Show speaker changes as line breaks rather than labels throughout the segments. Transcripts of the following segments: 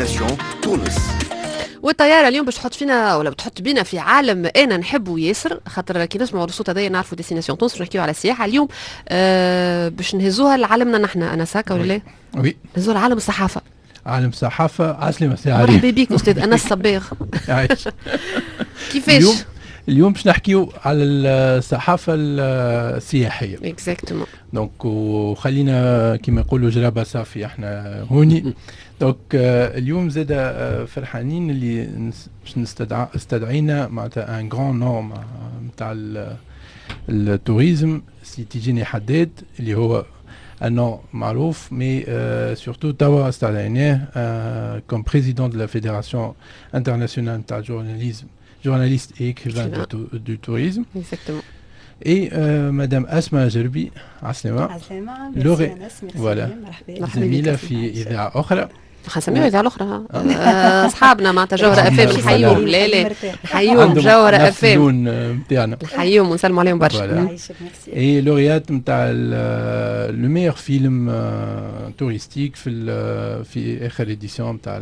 ديستيناسيون تونس.
والطياره اليوم باش تحط فينا ولا بتحط بينا في عالم انا نحبه ياسر، خاطر كي نسمعوا الصوت هذايا نعرفوا ديستيناسيون تونس. باش نحكيو على السياحه اليوم، باش نهزوها لعالمنا نحن. انا ساكا ولا لا؟
وي،
نهزوها لعالم الصحافه.
عالم الصحافه. عسلامة سي علي.
مرحبا بك استاذ انس صباغ. كيفاش
اليوم باش نحكيو على الصحافه السياحيه.
اكزاكتومون. دونك
وخلينا كما يقولوا جرابه صافي احنا هوني. دونك اليوم زاد فرحانين اللي باش استدعينا معناتها ان غران نورم نتاع التوريزم سي تيجيني حداد اللي هو انه معروف مي سورتو توا استدعيناه كوم بريزيدون دو لا فيدراسيون انترناسيونال نتاع الجورناليزم journaliste et écrivain du tourisme.
Exactement.
Et Madame Asma Gerbi, voilà, زميلة في إذاعة أخرى.
خنسميها إذاعة أخرى. أصحابنا معناتها جوهرة أفام نحييهم. لا نحييهم جوهرة أفام
نتاعنا.
نحييهم ونسلموا عليهم برشا.
اي لوريات نتاع لو ميور فيلم توريستيك في آخر إديسيون نتاع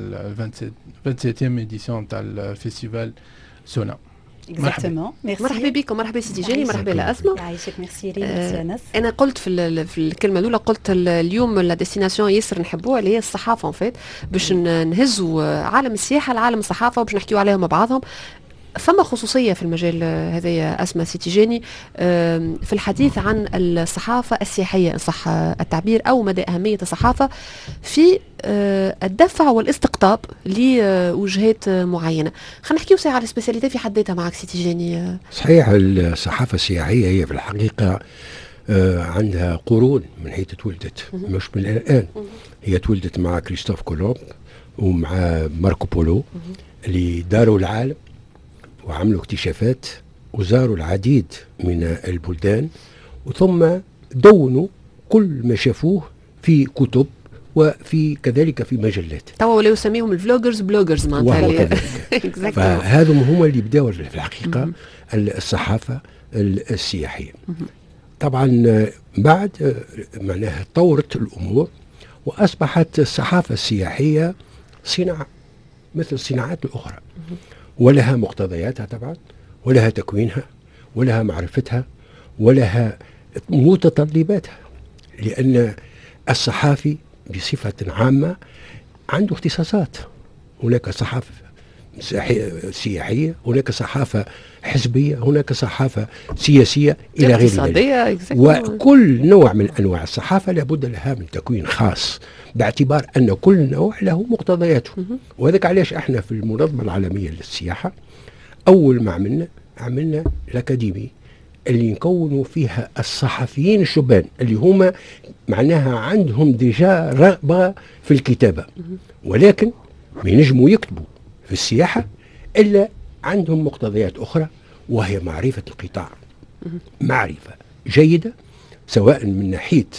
27 إديسيون نتاع الفيستيفال سونا. مرحبا بكم. مرحبا سيدي جاني. مرحبا لأسماء.
يعيشك. ميرسي ريم.
انا قلت في الكلمه الاولى، قلت اليوم لا ديستيناسيون ياسر نحبوها اللي هي الصحافه ان فيت، باش نهزوا عالم السياحه لعالم الصحافه وباش نحكيو عليهم مع بعضهم. فما خصوصية في المجال هذايا أسماء سيتيجاني في الحديث عن الصحافة السياحية إن صح التعبير، أو مدى أهمية الصحافة في الدفع والاستقطاب لوجهات معينة. خلينا نحكيو ساعة على السبيسياليتي في حد ذاتها معك سيتيجاني.
صحيح، الصحافة السياحية هي في الحقيقة عندها قرون من حيث تولدت، مش من الآن. هي تولدت مع كريستوف كولومب ومع ماركو بولو اللي داروا العالم وعملوا اكتشافات وزاروا العديد من البلدان، وثم دونوا كل ما شافوه في كتب وفي كذلك في مجلات.
توا ولاو يسميهم الفلوجرز بلوجرز معناتها.
فهذم هم اللي بداوا في الحقيقة الصحافة السياحية. طبعا بعد معناها طورت الأمور وأصبحت الصحافة السياحية صناعة مثل الصناعات الأخرى، ولها مقتضياتها طبعا، ولها تكوينها، ولها معرفتها، ولها متطلباتها، لأن الصحافي بصفة عامة عنده اختصاصات. هناك صحافة سياحية، هناك صحافة حزبية، هناك صحافة سياسية إلى غير ذلك. وكل نوع من أنواع الصحافة لابد لها من تكوين خاص، باعتبار أن كل نوع له مقتضياته. وذلك علاش احنا في المنظمة العالمية للسياحة أول ما عملنا الأكاديمي اللي نكونوا فيها الصحفيين الشبان اللي هما معناها عندهم ديجا رغبة في الكتابة، ولكن ما ينجموا يكتبوا في السياحة إلا عندهم مقتضيات أخرى، وهي معرفة القطاع معرفة جيدة، سواء من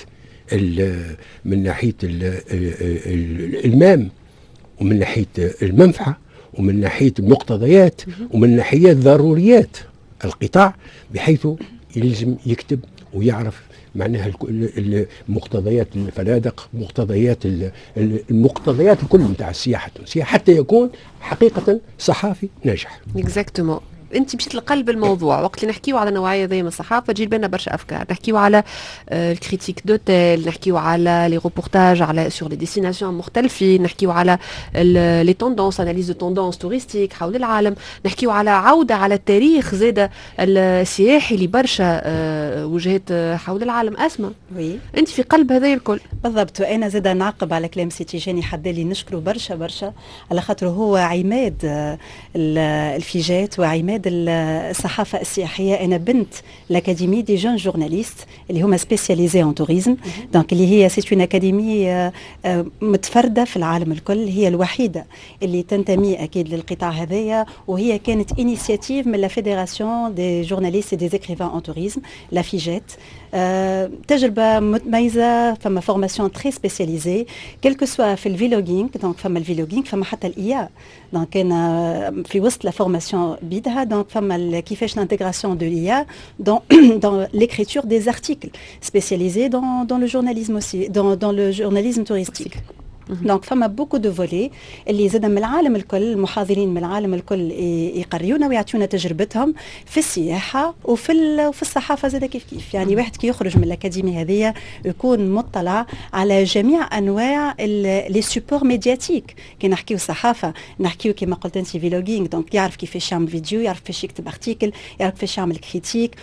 ناحية المام، ومن ناحية المنفعة، ومن ناحية المقتضيات، ومن ناحية ضروريات القطاع، بحيث يلزم يكتب ويعرف معناها مقتضيات الفنادق، المقتضيات الكل نتاع السياحة التونسية، حتى يكون حقيقة صحافي ناجح.
اكزاكتومون. انت مشيت لقلب الموضوع. وقت اللي نحكيو على نوعيه ذي من الصحافه تجي لنا برشا افكار. نحكيو على الكريتيك دوتيل، نحكيو على لي روبورتاج على سور لي ديستيناسيون مختلفين، نحكيو على لي توندونس، اناليز دو توندونس توريستيك حول العالم، نحكيو على عوده على التاريخ زاده السياحي لبرشا وجهات حول العالم. اسماء، انت في قلب هذا الكل
بالضبط. وانا زاده نعقب على كلام سي تيجاني حدالي، نشكره برشا على خاطر هو عماد الفيجات وعماد الصحافة السياحية. أنا بنت الأكاديمي دي جون جورناليست اللي هما سبيسياليزي ان توريزم، دونك اللي هي سيت اون أكاديمي متفردة في العالم الكل، هي الوحيدة اللي تنتمي أكيد للقطاع هذايا، وهي كانت إنيسياتيف من لا فيدراسيون دي جورناليست دي زيكريفان ان توريزم، لا فيجات. تجربة متميزة، فما فورماسيون تري سبيسياليزي كيلكو سوا في الفيلوغينغ، دونك فما الفيلوغينغ، فما حتى الإيا. دونك أنا في وسط لا فورماسيون بيدها، دونك فما كيفاش l'intégration de l'IA dans l'écriture des articles spécialisés dans le journalisme aussi, dans le journalisme touristique. دونك فما بوكو دو فولي اللي زاد من العالم الكل، المحاضرين من العالم الكل يقريونا ويعطيونا تجربتهم في السياحه وفي الصحافه زاد كيف يعني واحد كي يخرج من الاكاديميه هذه يكون مطلع على جميع انواع لي سوبور ميدياتيك. كي نحكيو الصحافه نحكيو كما قلت انت فيلوغينغ، دونك يعرف كيفاش يعمل فيديو، يعرف كيفاش يكتب ارتيكل، يعرف كيفاش يعمل كريتيك،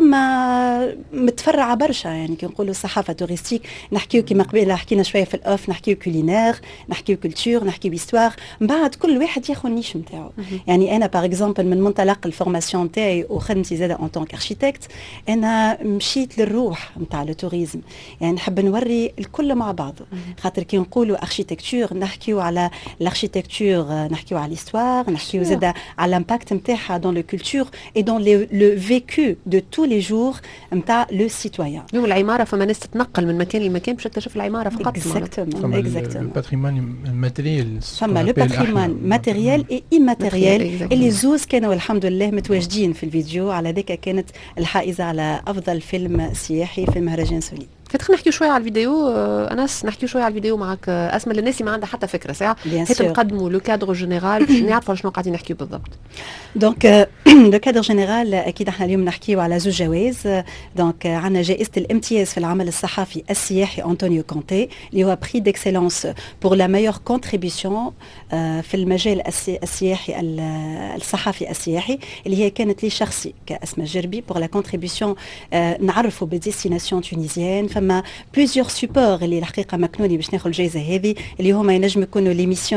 وفما متفرعه برشا. يعني كي نقولوا الصحافه توريستيك نحكيو كما قبيله حكينا شويه في الاوف، نحكيو كولينير، نحكيو كولتور، نحكيو هيستوار، من بعد كل واحد ياخذ النيش نتاعو. يعني انا باغ اكزومبل من منطلق الفورماسيون تاعي وخدمتي زاده اون طونك اركيتكت، انا مشيت للروح نتاع التوريزم، يعني نحب نوري الكل مع بعضه. خاطر كي نقولوا اركيتكتور نحكيو على الاركيتكتور، نحكيو على الهيستوار، نحكيو زاده على الامباكت نتاعها دون لو كولتور اي دون لو فيكو دو تو لي جور نتاع لو سيتويان.
اليوم العماره فما ناس تتنقل من مكان لمكان باش تكتشف العماره فقط.
اكزاكتومون الباتريمون الماتيريال،
فما لو باتريمون ماتيريال اي ايماتيريال اللي زوز كانوا الحمد لله متواجدين في الفيديو. على ذيك كانت الحائزه على افضل فيلم سياحي في المهرجان سولي.
كنت نحكي شويه على الفيديو انس، نحكي شويه على الفيديو معك اسماء للناس ما عندها حتى فكره ساعه هيك نقدموا لو كادر جينيرال باش نعرفوا شنو قاعدين نحكيو بالضبط.
دونك لو كادر جينيرال اكيد احنا اليوم نحكيو على زوج جوائز. دونك عندنا جائزه الامتياز في العمل الصحفي السياحي انطونيو كونتي اللي هو بري ديكسيلونس بور لا ميور كونتريبيوشن في المجال السياحي الصحفي السياحي، اللي هي كانت لي شخصي كاسماء جربي بور لا كونتريبيوشن نعرفوا بالديستيناسيون تونيزيان. فما بليزيور سوبور اللي الحقيقه مكنوني باش ناخذ الجائزه هذه، اللي هما ينجم يكونوا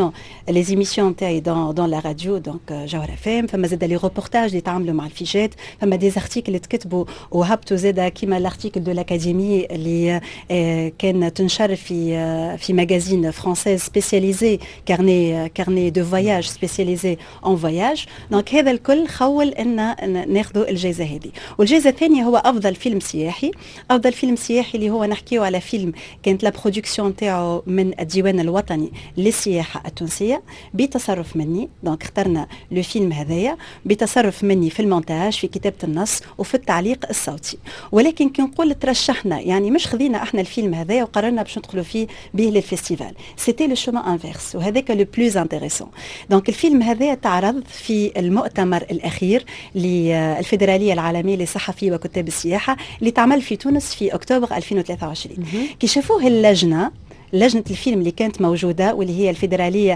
لي زيميسيون تاعي دون لا راديو دونك جوهره فام، فما زاد لي روبورتاج اللي تعاملوا مع الفيجات، فما دي زارتيكل اللي تكتبوا وهبطوا زاد كيما لارتيكل دو لاكاديمي اللي كان تنشر في ماغازين فرانسيز سبيسياليزي كارني دو فواياج سبيسياليزي اون فواياج. دونك هذا الكل خول ان ناخذوا الجائزه هذه. والجائزه الثانيه هو افضل فيلم سياحي. افضل فيلم سياحي اللي هو نحكيو على فيلم كانت لا برودكسيون تاعو من الديوان الوطني للسياحه التونسيه بتصرف مني. دونك اخترنا لو فيلم هذايا بتصرف مني في المونتاج، في كتابه النص وفي التعليق الصوتي. ولكن كي نقول ترشحنا يعني مش خذينا احنا الفيلم هذايا وقررنا باش ندخلوا فيه به للفيستيفال، سيتي لو شومان انفيرس، وهذاك لو بلوز انتريسون. دونك الفيلم هذايا تعرض في المؤتمر الاخير للفيدراليه العالميه للصحفي وكتاب السياحه اللي تعمل في تونس في اكتوبر 2023. كي شافوه لجنه الفيلم اللي كانت موجوده واللي هي فيدراليه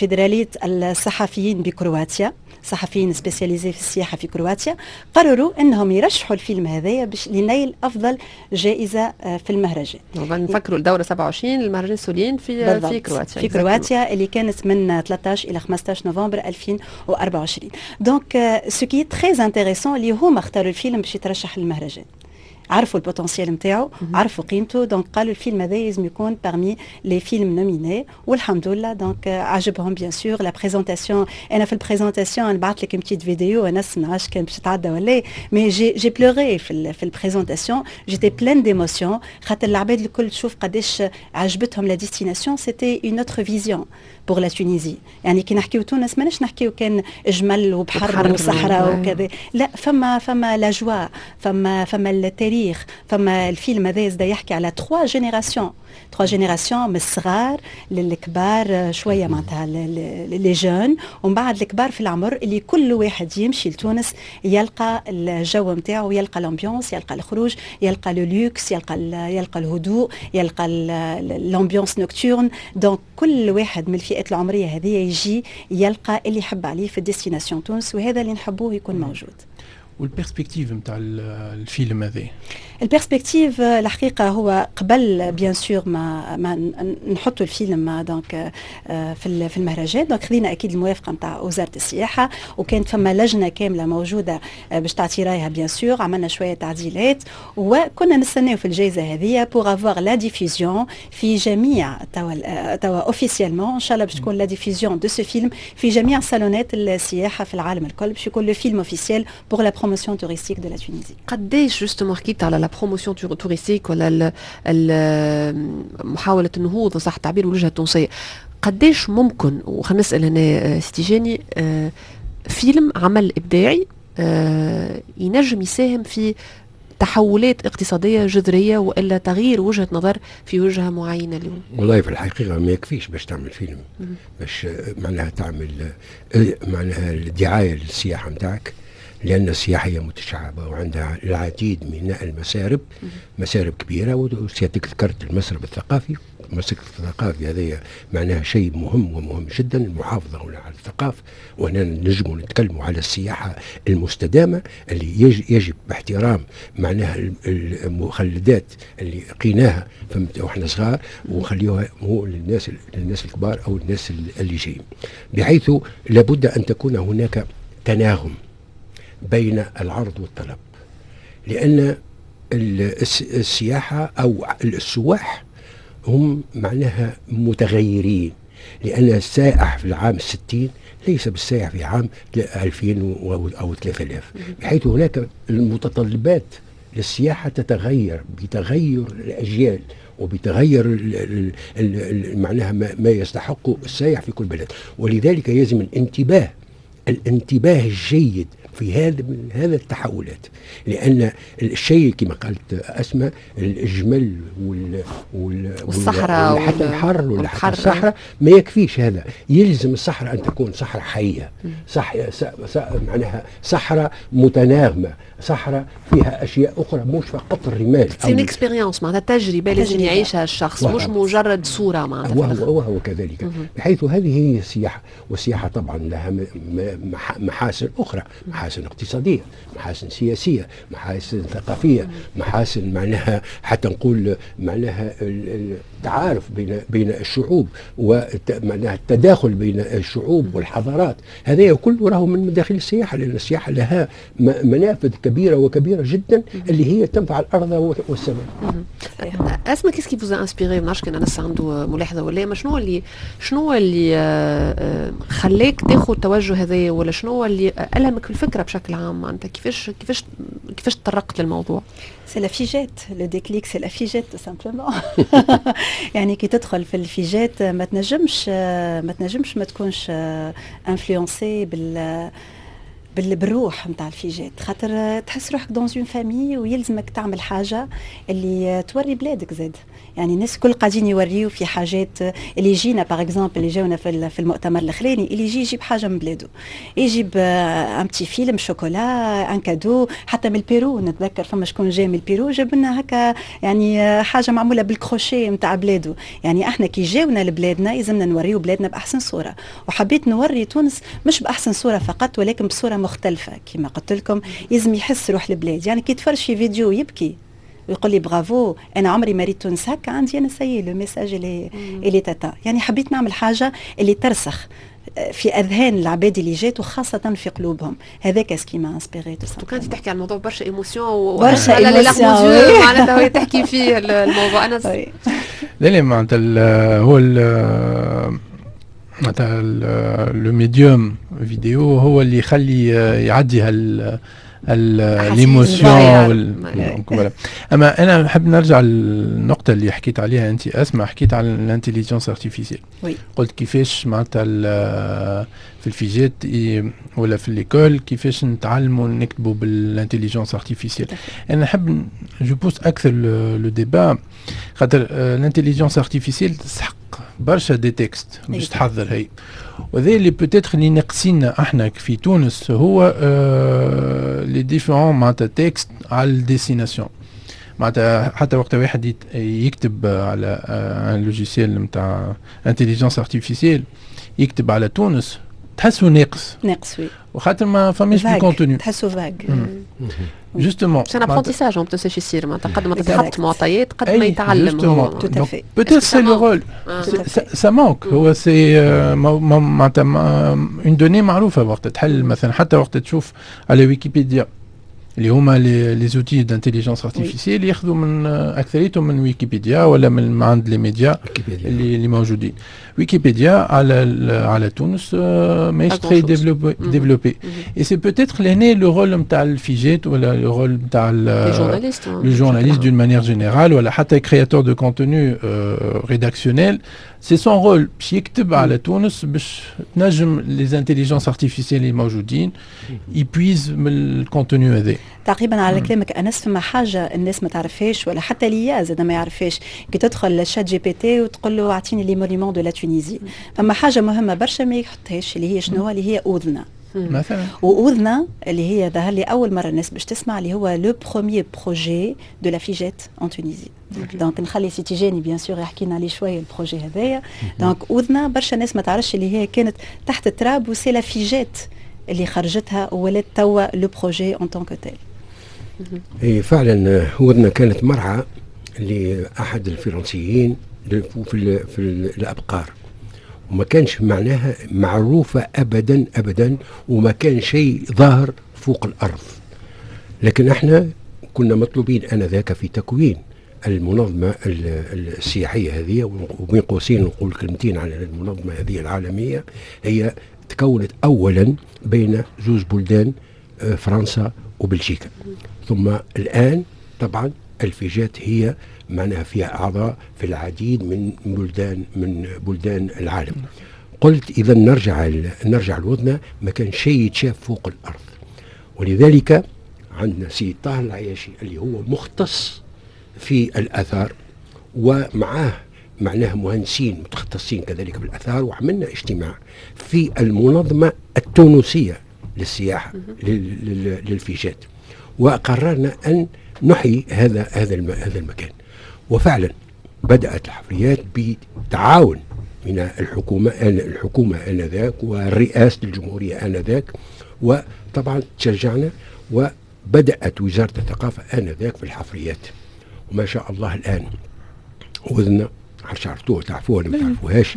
الصحفيين بكرواتيا، صحفيين سبيسياليزي في السياحه في كرواتيا، قرروا انهم يرشحوا الفيلم هذايا باش لنيل افضل جائزه في المهرجان.
نفكروا الدوره 27 المهرجان سولين في كرواتيا.
في كرواتيا اللي كانت من 13 الى 15 نوفمبر 2024. دونك سو كي تري انتريسون اللي هما اختاروا الفيلم باش يترشح للمهرجان، عرفوا البوتنسيال نتاعو، عرفوا قيمته، دونك قالوا الفيلم هذا لازم يكون بارمي لي فيلم نوميني والحمد لله. دونك عجبهم بيان سور لا بريزونطاسيون. انا في البريزونطاسيون نبعث لك بتيت فيديو الناس ما عادش كان باش تتعدى ولا مي جي بلوري في البريزونطاسيون، جيتي بلان ديموسيون خاطر العباد الكل تشوف قداش عجبتهم لا ديستيناسيون. سيتي اون اوتر فيزيون بور لا تونيزي. يعني كي نحكيو تونس ماناش نحكيو كان جمل وبحر وصحراء وكذا، لا فما لا جوا، فما التاريخ، فما الفيلم هذا يزدا يحكي على 3 جينيراسيون من الصغار للكبار شويه معناتها لي جون، ومن بعد الكبار في العمر اللي كل واحد يمشي لتونس يلقى الجو نتاعو، يلقى الامبيونس، يلقى الخروج، يلقى لو لوكس، يلقى الهدوء، يلقى الامبيونس نوكتورن. دونك كل واحد من الفئات العمريه هذه يجي يلقى اللي يحب عليه في الديستيناسيون تونس، وهذا اللي نحبوه يكون موجود.
والبيرسبكتيف نتاع الفيلم هذا،
البيرسبكتيف الحقيقه هو قبل بيان سور ما نحطوا الفيلم دونك في المهرجان. دونك خذينا اكيد الموافقه نتاع وزاره السياحه، وكانت فما لجنه كامله موجوده باش تعطي رايها بيان سور. عملنا شويه تعديلات وكنا نستناو في الجائزه هذه بور افوار لا ديفوزيون في جميع توا اوفيسيالمون ان شاء الله باش تكون لا ديفوزيون دو سو فيلم في جميع صالونات السياحه في العالم الكل، باش يكون لو فيلم اوفيسيال بور لا بروموسيون توريستيك دو لا تونيزي.
قداش جوستومون حكيت على لا بروموسيون توريستيك ولا محاوله النهوض صح التعبير بالوجهه التونسيه، قداش ممكن وخلينا نسال هنا ستي جاني فيلم عمل ابداعي ينجم يساهم في تحولات اقتصادية جذرية وإلا تغيير وجهة نظر في وجهة معينة اليوم؟
والله في الحقيقة ما يكفيش باش تعمل فيلم، باش معناها تعمل معناها الدعاية للسياحة متاعك، لأن السياحة هي متشعبة وعندها العديد من المسارب، مسارب كبيرة. وسيادتك ذكرت المسرب الثقافي. المسرب الثقافي هذا معناها شيء مهم ومهم جدا، المحافظة هنا على الثقافة، وهنا نجم نتكلموا على السياحة المستدامة اللي يجب باحترام معناها المخلدات اللي لقيناها واحنا صغار، ونخليوها هو للناس الكبار أو الناس اللي جايين، بحيث لابد أن تكون هناك تناغم بين العرض والطلب، لأن السياحة أو السواح هم معناها متغيرين، لأن السائح في العام 60 ليس بالسائح في عام 2000 أو 3000، بحيث هناك المتطلبات للسياحة تتغير بتغير الأجيال وبتغير معناها ما يستحقه السائح في كل بلد. ولذلك يجب الانتباه الجيد في هذا التحولات، لأن الشيء كما قالت أسماء، الجمل
والصحراء
حتى الحر ولا حتى الصحراء ما يكفيش. هذا يلزم الصحراء أن تكون صحراء حية، معناها صحراء متناغمة، صحراء فيها أشياء أخرى مش فقط الرمال.
سي اكسبيريونس معناتها تجربة لازم يعيشها الشخص، مش مجرد صورة معناتها.
وهو كذلك، بحيث هذه هي السياحة. والسياحة طبعا لها محاسن أخرى، محاسن اقتصادية، محاسن سياسية، محاسن ثقافية، محاسن معناها حتى نقول معناها التعارف بين الشعوب، ومعناها التداخل بين الشعوب والحضارات. هذا كله راهو من مداخل السياحة، لأن السياحة لها منافذ كبيرة وكبيرة جدا اللي هي تنفع الأرض والسماء.
اسمع كيسكي فوزا انسبيري؟ ما نعرفش كان انس عنده ملاحظة ولا ما، شنو اللي خلاك تاخذ التوجه هذا، ولا شنو اللي ألهمك في الفكرة بشكل عام؟ انت كيفاش تطرقت للموضوع؟
سي لافيجات، لو ديكليك سي لافيجات تو سامبلومون. يعني كي تدخل في الفيجات ما تنجمش ما تكونش انفلونسي بالروح نتاع الفيجات، خاطر تحس روحك دون اون فامي ويلزمك تعمل حاجه اللي توري بلادك زاد. يعني الناس كل قاعدين يوريو في حاجات اللي يجينا باغ اكزومبل اللي جاونا في المؤتمر الاخراني، اللي يجيب حاجه من بلاده، يجيب ان بتي فيلم شوكولا ان كادو. حتى من البيرو نتذكر فما شكون جاي من البيرو جاب لنا هكا يعني حاجه معموله بالكروشيه نتاع بلاده. يعني احنا كي جاونا لبلادنا يلزمنا نوريو بلادنا باحسن صوره، وحبيت نوري تونس مش باحسن صوره فقط ولكن بصوره مختلفه. كما قلت لكم يلزم يحس روح البلاد. يعني كي تفرج في فيديو يبكي ويقول لي برافو انا عمري ما ريت تونس هكا، عندي انا سي لو ميساج اللي تاتا. يعني حبيت نعمل حاجه اللي ترسخ في اذهان العباد اللي جات وخاصه في قلوبهم. هذاك سكي ما انسبيري تو سامبل.
كنت تحكي عن الموضوع برشا ايموسيون معناتها هي تحكي فيه الموضوع. انا
لا معناتها هو معناتها لو ميديوم فيديو هو اللي يخلي يعدي الايموسيون. اما انا نحب نرجع للنقطه اللي حكيت عليها انت اسمع، حكيت على الانتيليجنس ارتيفيسيال. قلت كيفاش معناتها في الفيجات ولا في ليكول كيفاش نتعلموا نكتبوا بالانتيليجنس ارتيفيسيال. انا نحب جو بوس اكثر لو ديبا، خاطر الانتيليجنس ارتيفيسيال تسحق برشا دي تكست باش تحضر هي، وذا اللي بوتيتر اللي ناقصينا احنا في تونس هو لي ديفيرون معناتها تكست على الديسيناسيون. معناتها حتى وقت واحد يكتب على ان لوجيسيال نتاع انتيليجنس ارتيفيسيال يكتب على تونس تحسوا ناقص
وي،
وخاطر ما فماش دي كونتوني
تحسوا فاغ.
جوستومون
سي ان ابرونتيساج ما تنساش يصير معناتها قد ما تتحط معطيات قد ما يتعلم هو.
بوتيتر سي لو رول سا مانك. هو سي معناتها اون دوني معروفه وقت تحل مثلا، حتى وقت تشوف على ويكيبيديا اللي هما لي زوتي دانتيليجنس ارتيفيسيال ياخذوا من اكثريتهم من ويكيبيديا ولا من عند لي ميديا اللي موجودين. ويكيبيديا على تونس ماهيش تري ديفلوبي اي سي بوتيتر لهنا لو رول نتاع الفيجيت ولا لو رول نتاع لو جورناليست دون مانيير جينيرال ولا حتى كرياتور دو كونتوني ريداكسيونيل. سي سون رول باش يكتب على تونس باش تنجم لي انتيليجنس ارتيفيسيال اللي موجودين يبويز من الكونتوني هذا.
تعقيبا على كلامك انس، فما حاجه الناس ما تعرفهاش ولا حتى ليا زاد ما يعرفهاش، كي تدخل للشات جي بي تي وتقول له اعطيني لي مونيمون دو لا تونيزي، فما حاجه مهمه برشا ما يحطهاش اللي هي شنو، اللي هي اوذنا
مثلا.
وأذنا اللي هي ظهر لي أول مرة الناس باش تسمع، اللي هو لو بروميير بروجي دو لا فيجيت أون تونيزي. دونك نخلي سيتي جاني بيان سور يحكي لنا عليه شوية البروجي هذايا. دونك أذنا برشا ناس ما تعرفش اللي هي كانت تحت التراب وسي لا فيجيت اللي خرجتها ولات توا لو بروجي أون طون كو تيل.
اي فعلا أذنا كانت مرعى لأحد الفرنسيين في الأبقار، وما كانش معناها معروفة أبدا أبدا، وما كان شيء ظاهر فوق الأرض. لكن احنا كنا مطلوبين آنذاك في تكوين المنظمة السياحية هذه، وبين قوسين نقول كلمتين على المنظمة هذه العالمية. هي تكونت أولا بين زوج بلدان، فرنسا وبلجيكا، ثم الآن طبعا الفيجات هي معناها فيها أعضاء في العديد من بلدان العالم. قلت إذا نرجع الوذنة، ما كان شيء يتشاف فوق الأرض، ولذلك عندنا سيد طاهر العياشي اللي هو مختص في الآثار، ومعاه معناها مهندسين متخصصين كذلك بالآثار، وعملنا اجتماع في المنظمة التونسية للسياحة للفيجات، وقررنا أن نحيي هذا المكان. وفعلا بدأت الحفريات بتعاون من الحكومة آنذاك ورئاسة الجمهورية آنذاك، وطبعا تشجعنا، وبدأت وزارة الثقافة آنذاك في الحفريات. وما شاء الله الآن وذنا عرفتوها تعرفوها ولا ما تعرفوهاش،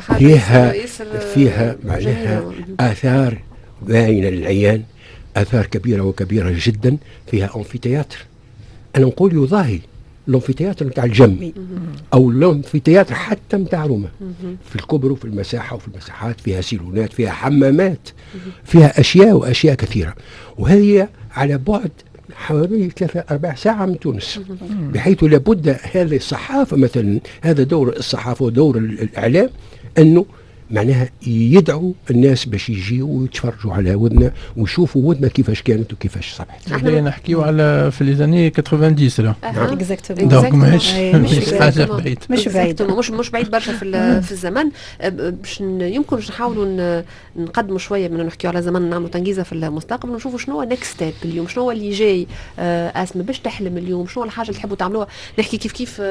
فيها معناها آثار باينة للعيان، آثار كبيرة جدا. فيها أنفيتياتر، أنا نقول يضاهي الأنفيتياتر متاع الجم أو الأنفيتياتر حتى متاع روما، في الكبر وفي المساحة وفي المساحات، فيها سيلونات، فيها حمامات، فيها أشياء كثيرة. وهي على بعد حوالي 3-4 ساعة من تونس، بحيث لابد هذه الصحافة مثلا، هذا دور الصحافة ودور الإعلام، أنه معناها يدعوا الناس باش يجيوا ويتفرجوا على وذنا ويشوفوا وذنا كيفاش كانت وكيفاش صبحت.
احنا نحكيو على في لي زاني 90
اكزاكتومون،
دونك مش حاجه بعيد،
مش بعيد برشا في الزمن. باش يمكن نحاولوا نقدموا شويه من نحكيو على زمن، نعملوا تنجيزه في المستقبل، ونشوفوا شنو هو نيكست ستيب اليوم، شنو هو اللي جاي. اسمه باش تحلم اليوم، شنو الحاجه اللي تحبوا تعملوها. نحكي كيف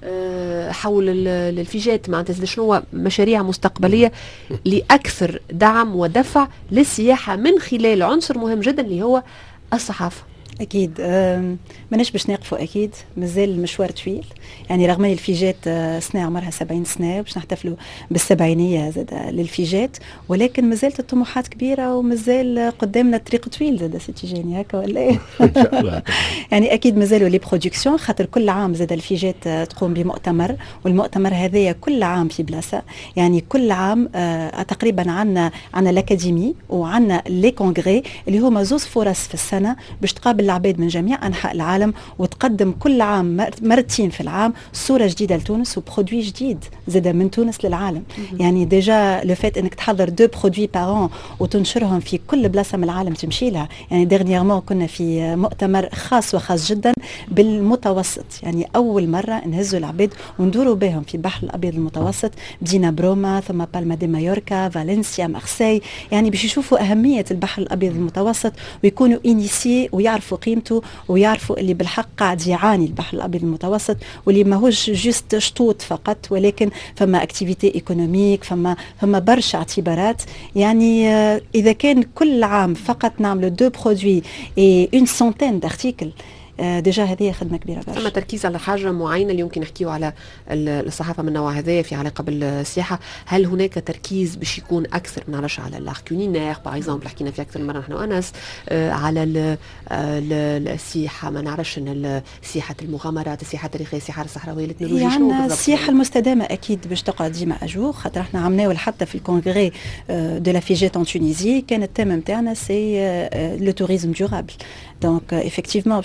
حول الفيجات، معناتها شنو هو مشاريع مستقبليه لأكثر دعم ودفع للسياحة من خلال عنصر مهم جدا اللي هو الصحافة.
أكيد ماناش باش نقفوا، أكيد مازال المشوار طويل. يعني رغم الفيجات سنة عمرها 70 سنة باش نحتفلوا بالسبعينية زاد للفيجات، ولكن مازالت الطموحات كبيرة ومازال قدامنا الطريق طويل زاد. سيتي جاني هكا ولا إيه؟ إن شاء الله. يعني أكيد مازالوا لي برودكسيون، خاطر كل عام زاد الفيجات تقوم بمؤتمر، والمؤتمر هذايا كل عام في بلاصة. يعني كل عام تقريبا عنا الأكاديمي وعنا لي كونغري اللي هما زوز فرص في السنة باش تقابل العباد من جميع أنحاء العالم، وتقدم كل عام مرتين في العام صورة جديدة لتونس وبرودوي جديد زاد من تونس للعالم. يعني ديجا لو فات انك تحضر 2 برودوي بارون وتنشرهم في كل بلاصة من العالم تمشي لها. يعني ديرنييرمون كنا في مؤتمر خاص جدا بالمتوسط، يعني أول مرة نهزوا العباد وندوروا بهم في البحر الأبيض المتوسط. بدينا بروما، ثم بالما دي مايوركا، فالنسيا، مارسي، يعني باش يشوفوا أهمية البحر الأبيض المتوسط ويكونوا إنيسيي ويعرفوا قيمته، ويعرفوا اللي بالحق قاعد يعاني البحر الأبيض المتوسط، واللي ماهوش جست شطوط فقط، ولكن فما اكتيفيتي ايكونوميك، فما برشا اعتبارات. يعني إذا كان كل عام فقط نعملوا 2 برودوي et une centaine d'articles، ديجا هذه خدمه كبيره برشا.
ثم تركيز على حاجه معينه اللي يمكن نحكيو على الصحافه من النوع هذا في علاقه بالسياحه. هل هناك تركيز باش يكون اكثر من علاش على الاركونينير باغ اكزومبل، حكينا في اكثر مره نحن وانس على السياحه، ما نعرفش ان سياحه المغامرات، السياحه التاريخيه، السياحه الصحراويه، التكنولوجيا،
يعني السياحه المستدامه اكيد باش تقعد ديما اجور، خاطر احنا عملناه حتى في الكونغري دو لا فيجيت ان تونيزي، كان التيم نتاعنا سي لو توريزم ديورابل. دونك افكتيفمون باش يقعد ديما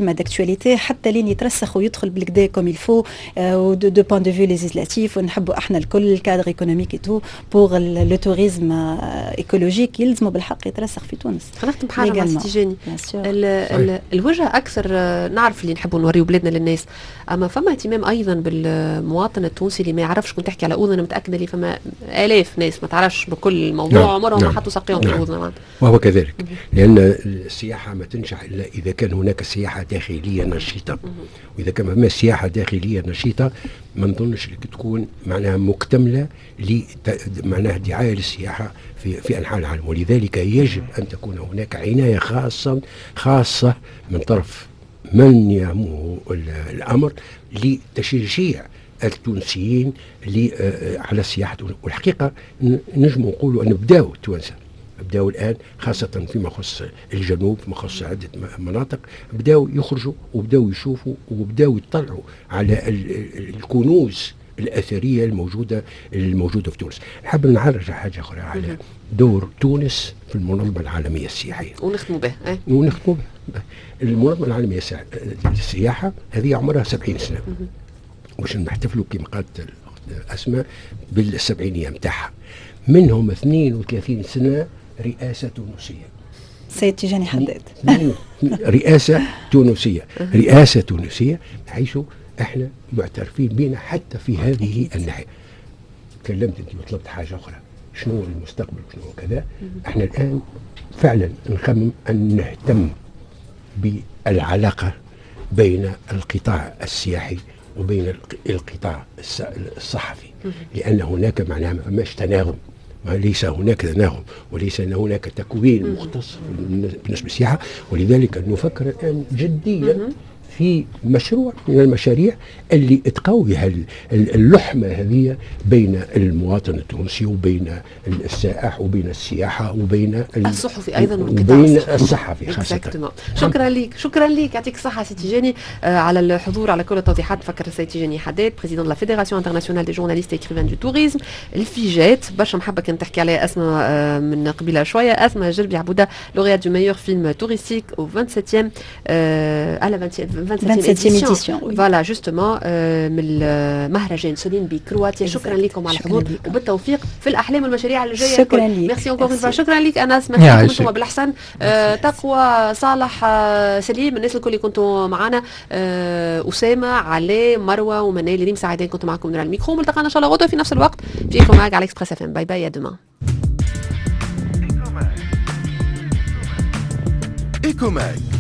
تيما داكتواليتي حتى لين يترسخ ويدخل بالكدا كوم الفو دو بوان دو فيو ليزيسلاتيف، ونحبوا احنا الكل الكادر ايكونوميك اي تو بوغ لو توريزم ايكولوجيك يلزموا بالحق يترسخ في تونس.
خلينا بحاجه مع سيتي جاني الوجه اكثر نعرف اللي نحبوا نوريو بلادنا للناس، اما فما اهتمام ايضا بالمواطن التونسي اللي ما يعرفش. كنت تحكي على اذن، انا متاكده اللي فما الاف ناس ما تعرفش بكل الموضوع عمرهم ما حطوا ساقيهم في اذن.
وهو كذلك، لان السياحه ما تنجح الا اذا كان هناك سياحه داخليه نشيطه، واذا كان ما سياحه داخليه نشيطه ما نظنش انك تكون معناها مكتمله معناها دعايه للسياحه في انحاء العالم. ولذلك يجب ان تكون هناك عنايه خاصه من طرف من يهمه الامر لتشجيع التونسيين على السياحه. والحقيقه نجم نقولوا ان بداوا التوانسه بداوا الان، خاصه فيما يخص الجنوب، فيما يخص عده مناطق، بداوا يخرجوا وبداوا يشوفوا وبداوا يطلعوا على الكنوز الاثريه الموجوده في تونس. نحب نعرج حاجه اخرى على دور تونس في المنظمه العالميه السياحيه
ونختموا به.
المنظمه العالميه للسياحه هذه عمرها 70 سنه، باش نحتفلوا كما قالت اسماء بالسبعينيه نتاعها. منهم 32 سنه رئاسه تونسيه.
سيد تيجاني حداد.
رئاسه تونسيه حيث احنا معترفين بنا حتى في هذه الناحيه. تكلمت انت وطلبت حاجه اخرى، شنو المستقبل وشنو كذا. احنا الان فعلا نخمم ان نهتم بالعلاقه بين القطاع السياحي وبين القطاع الصحفي، لان هناك معناها ما فماش تناغم، ليس هناك تناغم وليس هناك تكوين مختص بالنسبه للسياحه. ولذلك نفكر الان جديا في مشروع من المشاريع اللي تقوي اللحمة هذه بين المواطن التونسي وبين السائح وبين السياحة وبين
الصحفي أيضا
وبين الصحفي خاصة.
شكرا لك يعطيك الصحة سي تيجاني على الحضور، على كل التوضيحات. فكر سي تيجاني حداد بريزيدون لا فيدراسيون انترناسيونال دي جورناليست ايكريفان دو توريزم. الفيجات برشا محبة كنت تحكي عليها أسماء من قبيلة شوية. أسماء جربي عبودة لوريات دو ميور فيلم توريستيك au 27e à la 27e édition. Voilà justement من المهرجان سولين بكرواتيا. شكرا لكم على الحضور وبالتوفيق في الأحلام والمشاريع الجاية.
شكرا لك.
ميرسي انكور. شكرا لك أنس. ميرسي لكم بالأحسن. تقوى صالح سليم الناس الكل اللي كنتوا معنا، أسامة علاء مروة ومنال ريم سعيدين كنتوا معكم من الميكرو. ملتقانا إن شاء الله غدوة في نفس الوقت في إيكوماج على إكسبريس FM. باي باي، يا دومان. إيكوماج